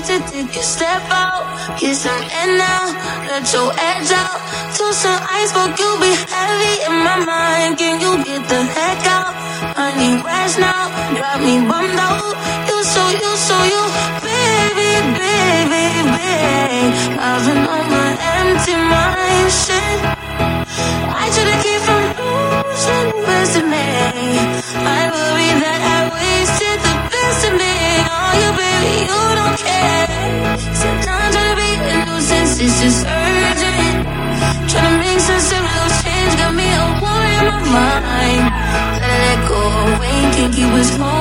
wasted, take a step out. Get some air now, let your edge out. To some iceberg, you be heavy in my mind. Can you get the heck out? I need rest now, got me bummed out. You, baby, baby, babe. I've been on my empty mind, shit. I should've keep from losing the best of me. I worry that I wasted the best of me. Oh, you baby, you don't care. Said I'm trying to be a nuisance, it's just urgent. Trying to make sense of those change, got me a war in my mind. Let go away, can't keep us home.